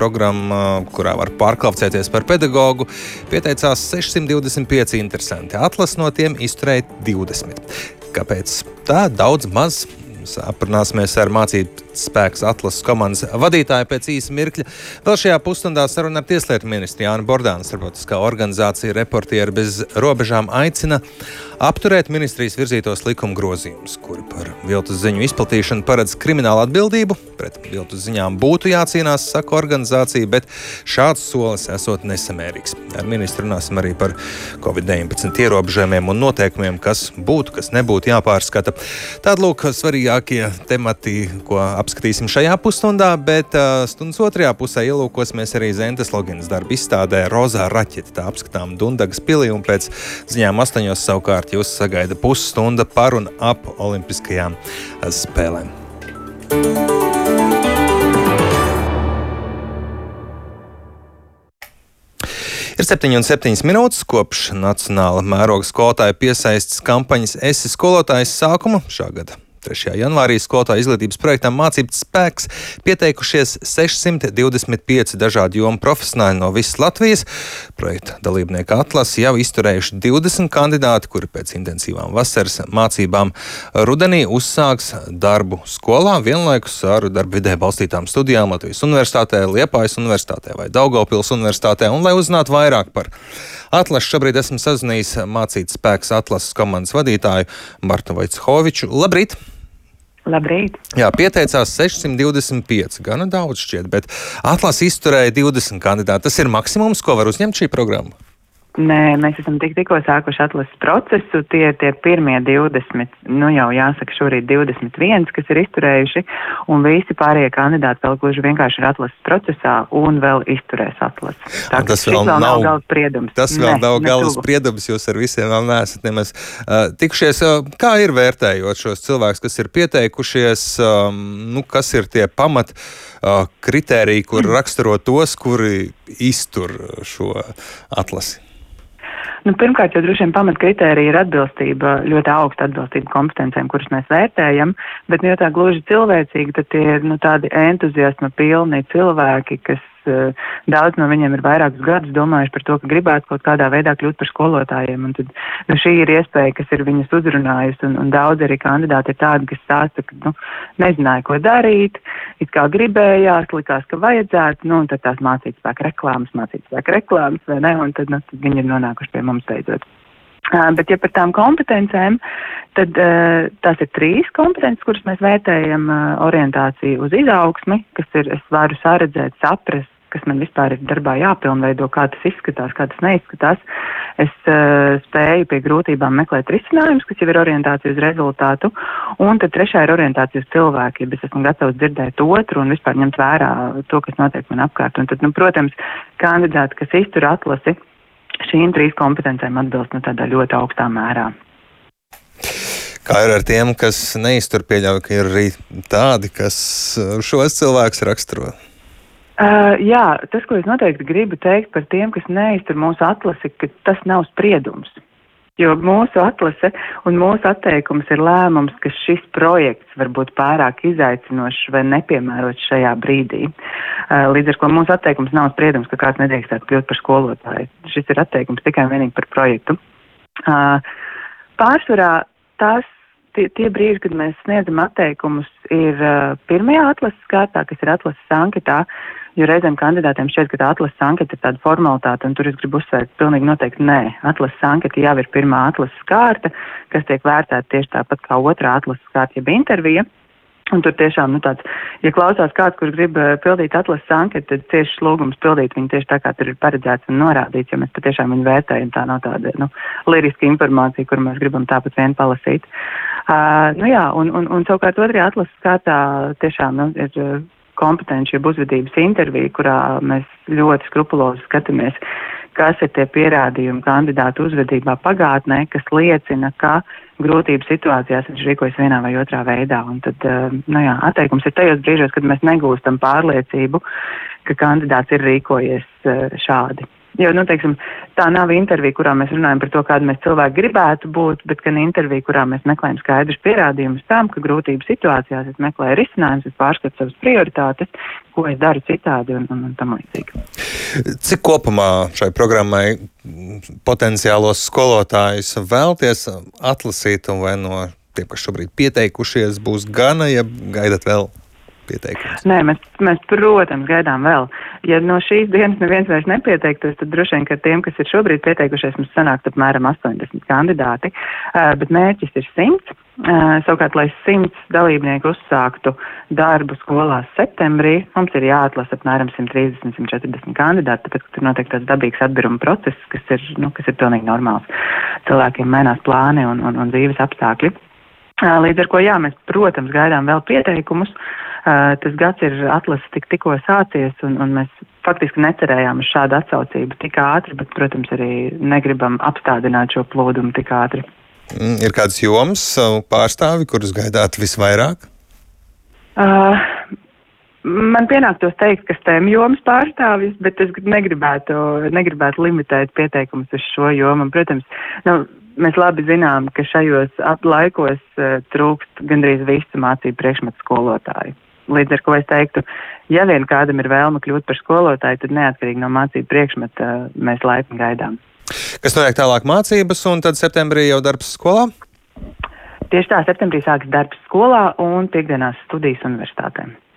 programma, kurā var pārkvalificēties par pedagogu, pieteicās 625 interesanti. Atlas no tiem izturēja 20. Kāpēc tā daudz maz? Aprunāsimies ar mācību spēks atlases komandas vadītāju pēc īsa mirkļa. Vēl šajā pusstundā saruna ar Tieslietu ministru Jānu Bordānu. Starptautiskā organizācija Reportieri bez robežām aicina apturēt ministrijas virzītos likuma grozījumus, kuri par viltus ziņu izplatīšanu paredz kriminālu atbildību. Pret viltus ziņām būtu jācīnās, saka organizācija, bet šāds solis esot nesamērīgs. Ar ministru runāsim arī par COVID-19 ierobežojumiem un noteikumiem, kas būtu, kas nebūtu jāpārskata. Tāda lūk svarīgākie temati, ko apskatīsim šajā pusstundā, bet stundas otrajā pusē ielūkosimies arī Zentes Loginas darba izstādē Rozā raķete. Tā apskatām Dundagas pilī un pēc ziņām 8 savukārt jūs sagaida pusstunda par un ap olimpiskajām spēlēm. Ir 7,7 minūtes kopš nacionāla mēroga skolotāja piesaistes kampaņas Esi skolotājs sākuma šā gada. 3. janvārī skolotāju izglītības projektam Mācību spēks pieteikušies 625 dažādu jomu profesionāļi no visas Latvijas. Projekta dalībnieku atlasi jau izturējuši 20 kandidāti, kuri pēc intensīvām vasaras mācībām rudenī uzsāks darbu skolā, vienlaikus ar darba vidē balstītām studijām Latvijas Universitātē, Liepājas Universitātē vai Daugavpils Universitātē. Un, lai uzzinātu vairāk par atlasi, šobrīd esmu sazinājis Mācību spēks atlases komandas vadītāju Martu Vaitshoviču. Labrīt! Labrīt! Jā, pieteicās 625, gana daudz šķiet, bet atlasi izturēja 20 kandidāti. Tas ir maksimums, ko var uzņemt šī programma? Nē, mēs esam tikko sākuši atlases procesu, tie pirmie 20, jau jāsaka šorīt 21, kas ir izturējuši, un visi pārējie kandidāti vēl gluži vienkārši ir atlases procesā un vēl izturēs atlasi. Tā, tas vēl nav gala spriedums. Tas vēl nav gala spriedums, jūs ar visiem vēl neesat nemaz tikušies. Kā ir vērtējot šos cilvēkus, kas ir pieteikušies, kas ir tie pamat kritēriji, kur raksturo tos, kuri iztur šo atlasi? Pirmkārt, jau droši vien pamatkritērija ir atbilstība, ļoti augsta atbilstība kompetencēm, kuras mēs vērtējam, bet tā gluži cilvēcīgi, tad tie ir tādi entuziasma pilni cilvēki, kas daudz no viņiem ir vairākus gadus domājuši par to, ka gribētu kaut kādā veidā kļūt par skolotājiem, un tad šī ir iespēja, kas ir viņus uzrunājusi, un daudz arī kandidāti ir tādi, kas stāsta, ka nezināja, ko darīt, it kā gribējās, likās, ka vajadzētu, un tad tās mācību spēka reklāmas, vai ne, un tad viņi ir nonākuši pie mums beidzot. Bet, ja par tām kompetencēm, tad tās ir 3 kompetences, kuras mēs vērtējam: orientāciju uz izaugsmi, kas ir, es varu saredzēt, saprast, kas man vispār ir darbā jāpilnveido, kā tas izskatās, kā tas neizskatās. Es spēju pie grūtībām meklēt risinājumus, kas jau ir orientācija uz rezultātu, un tad 3. ir orientācija uz cilvēkiem. Es esmu gatavs dzirdēt otru un vispār ņemt vērā to, kas notiek man apkārt. Un tad, protams, kandidāti, kas iztur atlasi, šīm 3 kompetencēm atbilst tādā ļoti augstā mērā. Kā ir ar tiem, kas neiztur, pieļauj, ka ir arī tādi, kas šos cilvēkus raksturo? Jā, tas, ko es noteikti gribu teikt par tiem, kas neiztur mūsu atlasi, ka tas nav spriedums. Jo mūsu atlase un mūsu atteikums ir lēmums, ka šis projekts var būt pārāk izaicinošs vai nepiemērots šajā brīdī. Līdz ar ko mūsu atteikums nav spriedums, ka kāds nedrīkstētu kļūt par skolotāju. Šis ir atteikums tikai un vienīgi par projektu. Pārsvarā tie brīži, kad mēs sniedzam atteikumus, ir pirmajā atlases kārtā, kas ir atlases anketā, jo reizēm kandidātiem šķiet, ka tā atlases anketa ir tāda formalitāte, un tur es gribu uzsvērt pilnīgi noteikti nē. Atlases anketa jau ir pirmā atlases kārta, kas tiek vērtēta tieši tāpat kā otrā atlases kārta, jeb intervija. Un tur tiešām, tāds, ja klausās kāds, kurš grib pildīt atlases anketu, tad tieši lūgums pildīt viņu tieši tā, kā tur ir paredzēts un norādīts, jo mēs patiešām viņu vērtējam, tā nav tāda, liriska informācija, kuru mēs gribam tāpat vien palasīt. Un savukārt otrajā atlases kārtā tiešām, ir kompetenci, jeb uzvedības intervija, kurā mēs ļoti skrupulozi skatāmies, kas ir tie pierādījumi kandidātu uzvedībā pagātnē, kas liecina, ka grūtību situācijās viņš rīkojas vienā vai otrā veidā. Un tad, atteikums ir tajos brīžos, kad mēs negūstam pārliecību, ka kandidāts ir rīkojies šādi. Jo, tā nav intervija, kurā mēs runājam par to, kādu mēs cilvēku gribētu būt, bet gan intervija, kurā mēs meklējam skaidrus pierādījumus tam, ka grūtību situācijās es meklēju risinājumus, es pārskatu savas prioritātes, ko es daru citādi un tam līdzīgi. Cik kopumā šai programmai potenciālos skolotājus vēlties atlasīt, un vai no tiem, kas šobrīd pieteikušies, būs gana, ja gaidat vēl pieteikumus? Nē, mēs, protams, gaidām vēl. Ja no šīs dienas neviens vairs nepieteiktos, tad droši vien, ka tiem, kas ir šobrīd pieteikušies, mums sanāks apmēram 80 kandidāti, bet mērķis ir 100. Savukārt, lai 100 dalībnieku uzsāktu darbu skolās septembrī, mums ir jāatlasa apmēram 130-140 kandidāti, tāpēc, ka tur notiek tāds dabīgs atbiruma process, kas ir pilnīgi normāls. Cilvēkiem mainās plāni un dzīves apstākļi. Līdz ar ko, jā, mēs, protams, gaidām vēl pieteikumus. Tas gads ir atlases tikko sācies, un mēs faktiski necerējām uz šādu atsaucību tik ātri, bet, protams, arī negribam apstādināt šo plūdumu tik ātri. Ir kādas jomas pārstāvi, kurus gaidāt visvairāk? Man pienāktos teikt, ka STEM jomas pārstāvis, bet es negribētu limitēt pieteikumus uz šo jomu. Protams, mēs labi zinām, ka šajos laikos trūkst gandrīz visu mācību priekšmetu skolotāju. Līdz ar ko es teiktu, ja vien kādam ir vēlme kļūt par skolotāju, tad neatkarīgi no mācību priekšmeta mēs laipni gaidām. Kas notiek tālāk mācības, un tad septembrī jau darbs skolā? Tieši tā, septembrī sāks darbs skolā un piekdienās studijas universitātēm.